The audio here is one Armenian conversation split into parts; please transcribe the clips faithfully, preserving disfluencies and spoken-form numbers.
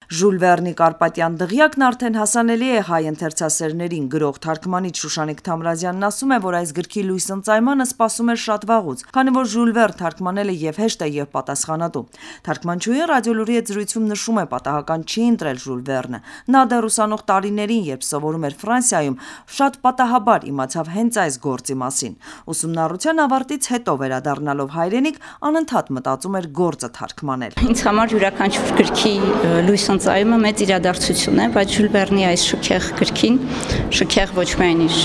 Ժուլ Վերնի Կարպատյան դղյակն արդեն հասանելի է հայ ընթերցասերներին, գրող թարգմանիչ Շուշանիկ Թամրազյանն ասում է, որ այս գրքի լույս ընծայմանը սպասում էր շատ վաղուց, քանի որ Ժուլ Վերն թարգմանել է եւ հեշտ է եւ պատասխանատու։ Թարգմանչուհին Ռադիոլուրի հետ զրույցում նշում է, պատահական չի ընտրել Ժուլ Վերնը։ Նա դեռ ուսանող տարիներին, երբ սովորում էր Ֆրանսիայում, շատ պատահաբար իմացավ հենց այս գործի մասին։ Ուսումնառության ավարտից հետո վերադառնալով հայրենիք, անընդհատ մտածում էր գործը թարգմանել։ Ինձ համար յուրաքանչյուր գրքի լույս ընծայումը մեծ իրադարձություն է, բայց Ժուլ Վերնի այս շքեղ գրքին, շքեղ ոչ միայն իր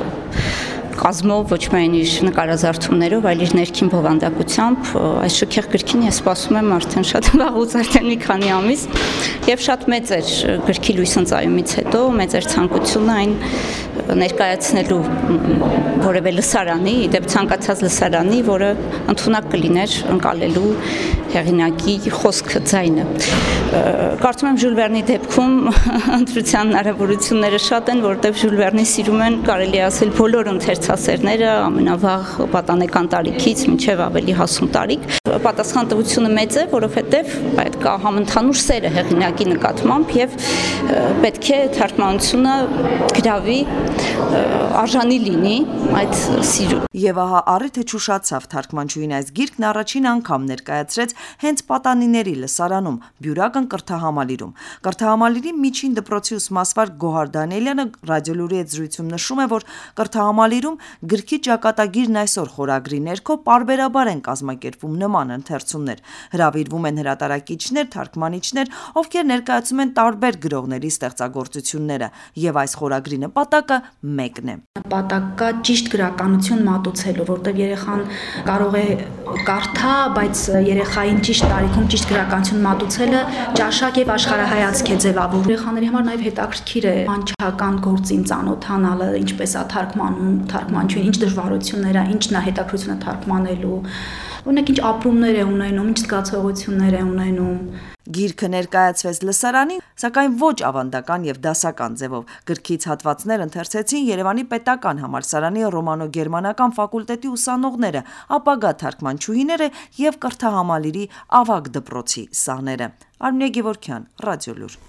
կազմով, ոչ միայն իր նկարազարդումներով, այլ իր ներքին բովանդակությամբ, այս շքեղ գրքին ես սպասում եմ արդեն շատ վաղուց, արդեն մի քանի ամիս, եւ շատ մեծ էր գրքի լույս ընծայումից հետո, մեծ էր ցանկությունը այն ներկայացնելու որևէ լսարանի, իդեպ ցանկացած լսարանի, որը ընդունակ կլիներ ընկալելու հեղինակի խոսքը, ձայնը։ Կարծում եմ Ժուլ Վերնի դեպքում ընտրության հնարավորությունները շատ են, որովհետև Ժուլ Վերնի սիրում են, կարելի ասել, բոլոր ընթերցասերները ամենավաղ պատանեկան տարիքից մինչև ավելի հասուն տարիք։ Պատասխանատվությունը մեծ է, որովհետև այդ կա համընդհանուր սերը հեղինակի նկատմամբ եւ պետք է թարգմանությունը գրավի, արժանի լինի այդ սիրուն։ Եվ ահա առիթը չուշացավ, թարգմանչուհին այս գիրքն առաջին անգամ ներկայացրեց հենց պատանիների լսարանում, Բյուրակն կրթահամալիրում։ Կրթահամալիրի միջին դպրոցի ուսմասվար Գոհար Դանիելյանը Ռադիոլուրի հետ զրույցում նշում է, որ կրթահամալիրում գրքի ճակատագիրն այսօր խորագրի ներքո պարբերաբար են կազմակերպվում նման ընթերցումներ։ Հրավիրվում են հրատարակիչներ, թարգմանիչներ, ովքեր ներկայացում են տարբեր գրողների ստեղծագործությունները, եւ այս խորագրի նպատակը մեկն է։ Նպատակը ճիշտ գրականություն մատուցելու, որտեղ երեխան կարող է կարդա, բայց երեխային ճիշտ տարիքում ճիշտ գրականություն մատուցելը ճաշակ եւ աշխարհայացք է ձևավորում։ Երեխաների համար նաեւ հետաքրքիր է մանչական գործին ծանոթանալը, ինչպես է թարգմանում, թարգմանչուհին, ինչ դժվարություններ է, ինչն է հետաքրքրությունը թարգմանելու, օրինակ ինչ ապրումներ է ունենում, ինչ զգացողություններ է ունենում։ Գիրքը ներկայացվեց լսարանին, սակայն ոչ ավանդական եւ դասական ձևով։ Գրքից հատվածներ ընթերցեցին Երևանի պետական համալսարանի ռոմանո-գերմանական ֆակուլտետի ուսանողները, ապագա թարգմանչուհիները եւ կրթահամալիրի ավագ դպրոցի սաները։ Արմինե Գևորգյան, Ռադիոլուր։